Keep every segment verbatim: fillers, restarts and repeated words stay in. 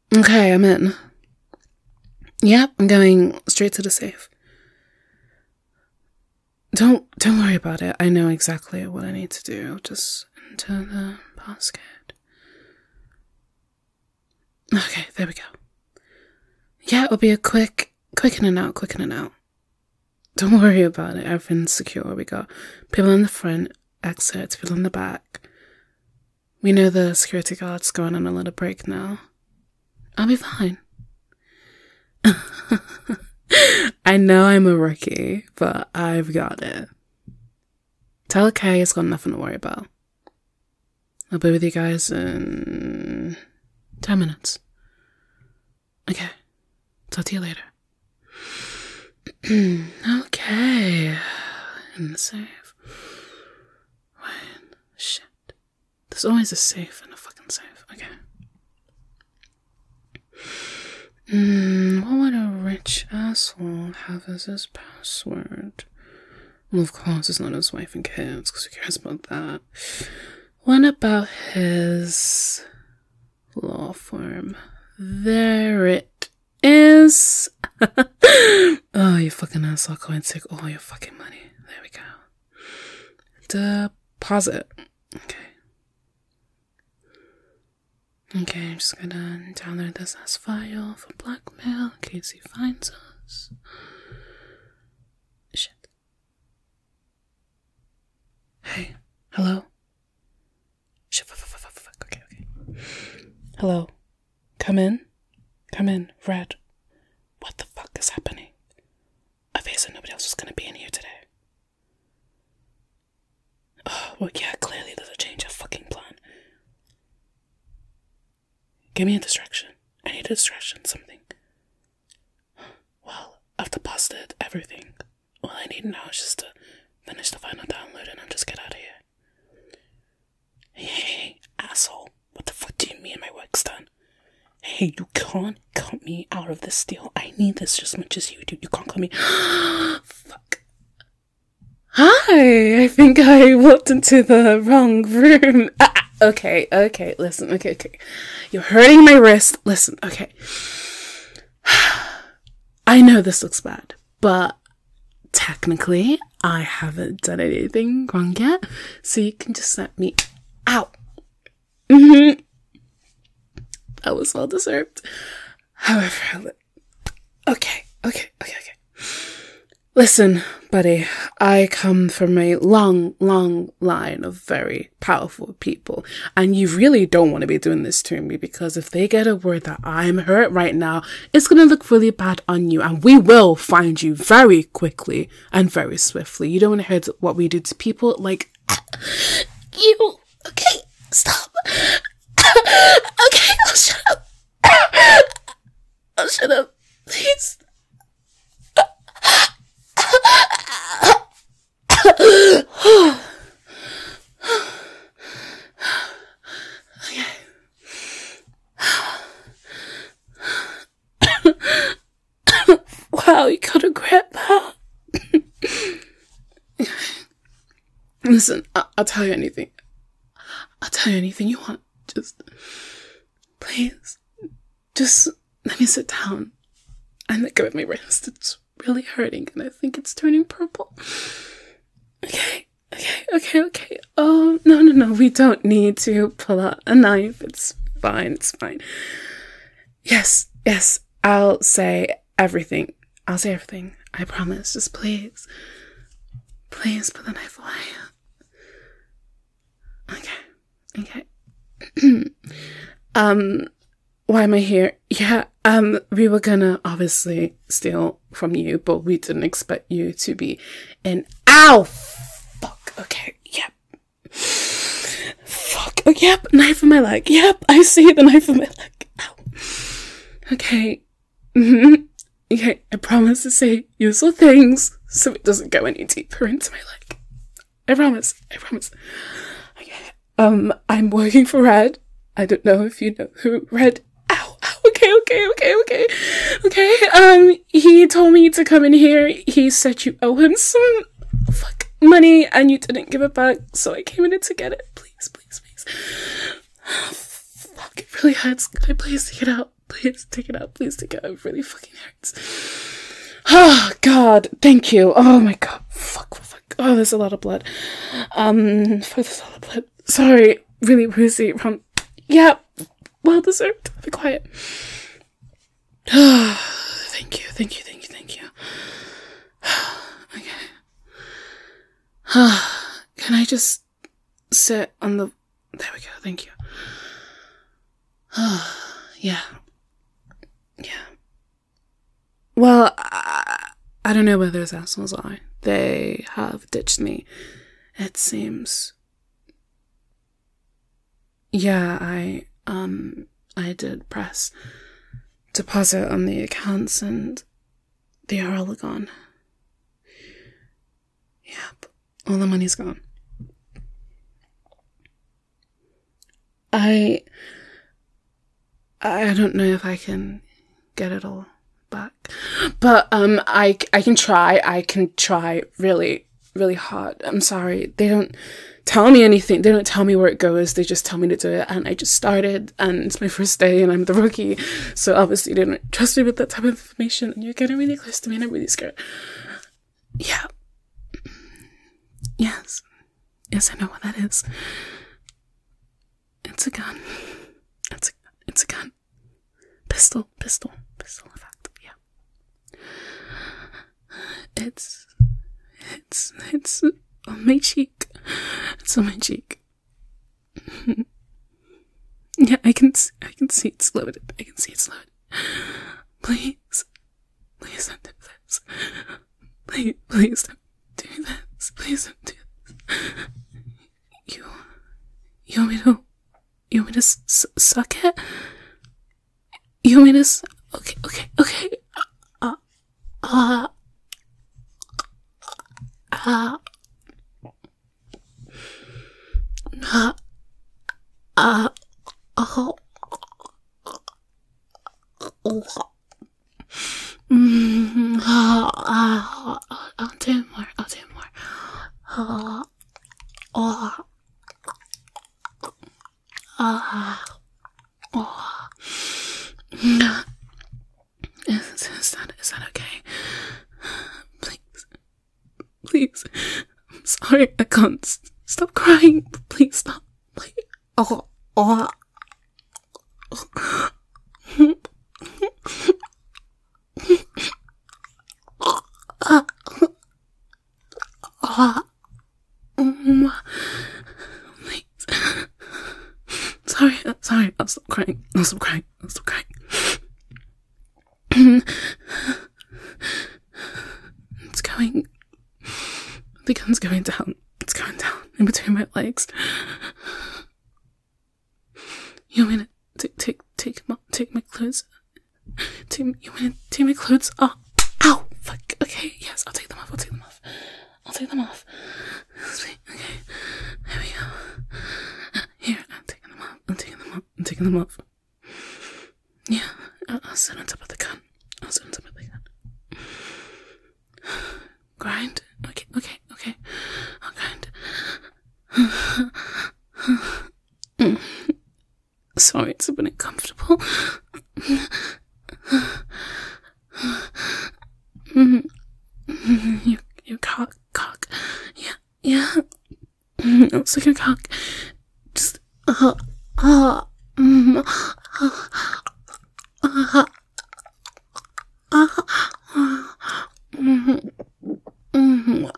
Okay, I'm in. Yep, I'm going straight to the safe. Don't don't worry about it. I know exactly what I need to do. Just enter the passcode. Okay, there we go. Yeah, it'll be a quick, quick in and out, quick in and out. Don't worry about it. Everything's secure. We got people in the front, exits, people in the back. We know the security guard's going on a little break now. I'll be fine. I know I'm a rookie, but I've got it. Tell Kay it's got nothing to worry about. I'll be with you guys in ten minutes. Okay. Talk to you later. Okay. In the safe. Wait. Shit. There's always a safe in a fucking safe. Okay. Hmm, what would a rich asshole have as his password? Well, of course, it's not his wife and kids, because who cares about that? What about his law firm? There it is. Oh, you fucking asshole. Go and take all your fucking money. There we go. Deposit. Okay. Okay, I'm just gonna download this as file for blackmail in case he finds us. Shit. Hey, hello? Shit, fuck, fuck, fuck, fuck, okay, okay. Hello? Come in? Come in, Red. What the fuck is happening? I said nobody else was gonna be in here today. Oh, well, yeah, clearly there's a change of fucking plan. Give me a distraction. I need a distraction, something. Well, I've deposited everything. All I need now is just to finish the final download and I'll just get out of here. Hey, hey, hey, asshole. What the fuck do you mean my work's done? Hey, you can't cut me out of this deal. I need this just as much as you do. You can't cut me. Fuck. Hi, I think I walked into the wrong room. Ah, okay, okay, listen, okay, okay. You're hurting my wrist. Listen, okay. I know this looks bad, but technically, I haven't done anything wrong yet, so you can just let me out. Mm-hmm. That was well deserved. However, okay, okay, okay, okay. Listen, buddy, I come from a long, long line of very powerful people, and you really don't want to be doing this to me, because if they get a word that I'm hurt right now, it's going to look really bad on you, and we will find you very quickly and very swiftly. You don't want to hear what we do to people like you. Okay, stop. Okay, I'll shut up. I'll shut up, please. Okay. Wow, you got a grip, huh? Listen, I- I'll tell you anything. I'll tell you anything you want. Just, please, just let me sit down and let go of my wrist. It's really hurting and I think it's turning purple. Okay, okay, okay, okay. Oh, no, no, no, we don't need to pull out a knife. It's fine, it's fine. Yes, yes, I'll say everything. I'll say everything. I promise. Just please, please put the knife away. Okay, okay. um, why am I here? Yeah, um, we were gonna obviously steal from you, but we didn't expect you to be in. Ow! Fuck, okay, yep. Fuck, oh, yep, knife in my leg. Yep, I see the knife in my leg. Ow. Okay, mm-hmm. Okay, I promise to say useful things so it doesn't go any deeper into my leg. I promise, I promise. Okay, um, I'm working for Red. I don't know if you know who Red. Ow, ow, okay, okay, okay, okay, okay. Um, he told me to come in here. He said you owe him some fuck money and you didn't give it back, so I came in to get it. Please, please, please. Oh, fuck, it really hurts. Could I please take it out? Please take it out. Please take it out. It really fucking hurts. Oh, God. Thank you. Oh, my God. Fuck, fuck. Oh, there's a lot of blood. Um, fuck, there's a lot of blood. Sorry. Really woozy. Um, yeah. Well deserved. Be quiet. Thank you. Thank you. Thank you. Thank you. Okay. Can I just sit on the... There we go. Thank you. Yeah. Yeah. Well, I, I don't know where those assholes are. They have ditched me, it seems. Yeah, I, um, I did press deposit on the accounts and they are all gone. Yep. All the money's gone. I... I don't know if I can get it all back. But, um, I, I can try. I can try really, really hard. I'm sorry. They don't tell me anything. They don't tell me where it goes. They just tell me to do it. And I just started, and it's my first day, and I'm the rookie. So obviously they don't trust me with that type of information. And you're getting really close to me, and I'm really scared. Yeah. Yes. Yes, I know what that is. It's a gun. It's a It's a gun. Pistol, pistol, pistol, in fact, yeah. It's, it's, it's on my cheek. It's on my cheek. Yeah, I can, I can see it's loaded. I can see it's loaded. Please, please don't do this. Please, please don't do this. Please don't do this. You, you want me to... You want me to s- s- suck it? You want me to s- Okay, okay, okay. Uh, uh, uh, uh, uh, oh. Mm, uh, uh, I'll do more, I'll do more. Uh, uh. Ah, oh, oh. Is, is that, is that okay? Please, please. I'm sorry, I can't st- stop crying. Please stop. Please. Oh, oh. Oh. Please. Sorry, sorry, I'll stop crying. I'll stop crying. I'll stop crying. It's going. The gun's going down. It's going down in between my legs. You want me to take take take my take my clothes? Take you want me to take my clothes? Oh, ow! Fuck. Okay, yes, I'll take them off. I'll take them off. I'll take them off. Sweet. Okay, there we go. Here, I'm taking them off. I'm taking them off. I'm taking them off. Yeah, I'll, I'll sit on top of the gun. I'll sit on top of the gun. Grind. Okay, okay, okay. I'll grind. Sorry, it's a bit uncomfortable. Your, your cock, cock. Yeah, yeah. It's like a cock. Just, uh, uh, mm, uh, uh, uh, mm, mm,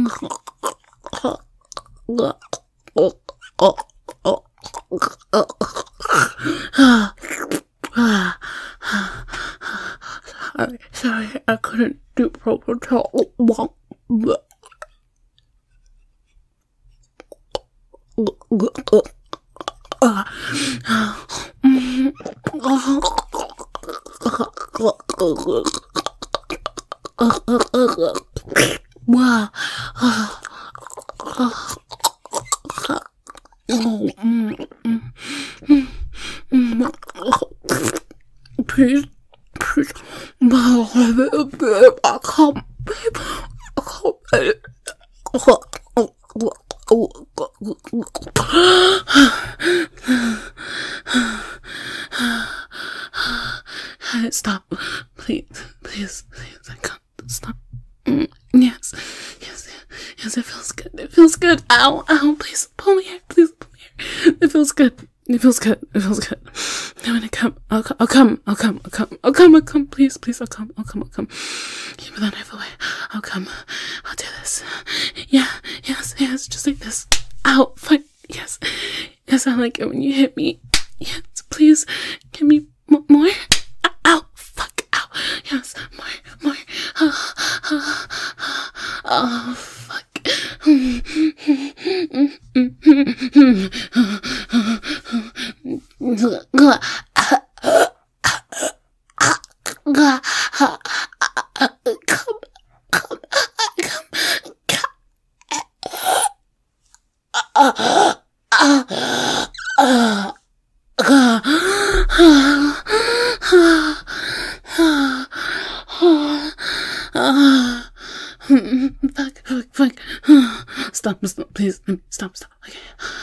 sorry, sorry, I couldn't do proper talk. Wow. Please, please. I can't, babe. I can't, babe. feels good. It feels good. It feels good. I'm gonna come. I'll, I'll come. I'll come. I'll come. I'll come. I'll come. Please, please. I'll come. I'll come. I'll come. Keep that knife away. I'll come. I'll do this. Yeah. Yes. Yes. Just like this. Ow. Fuck. Yes. Yes. I like it when you hit me. Yes. Please. Give me m- more. Ow. Fuck. Ow. Yes. More. More. Oh. Oh. Oh. Fuck. Fuck, fuck, fuck. Stop, stop, please. Stop, stop. Okay.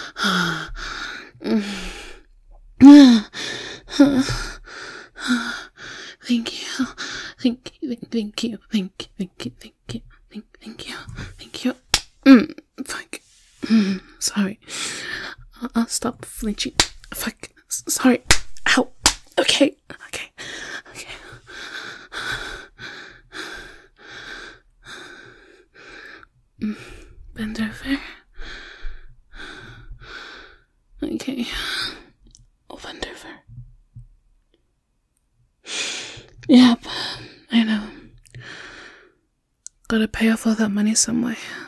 Thank you. Thank you. Thank you. Thank you. Thank you. Thank you. Thank, thank you. Thank you. Mm, fuck. Mm, sorry. I'll, I'll stop flinching. Fuck. S- sorry. Ow. Okay. Okay. Okay. Mm, bend over. Okay. I'll bend over. Yep. I know. Gotta pay off all that money some way.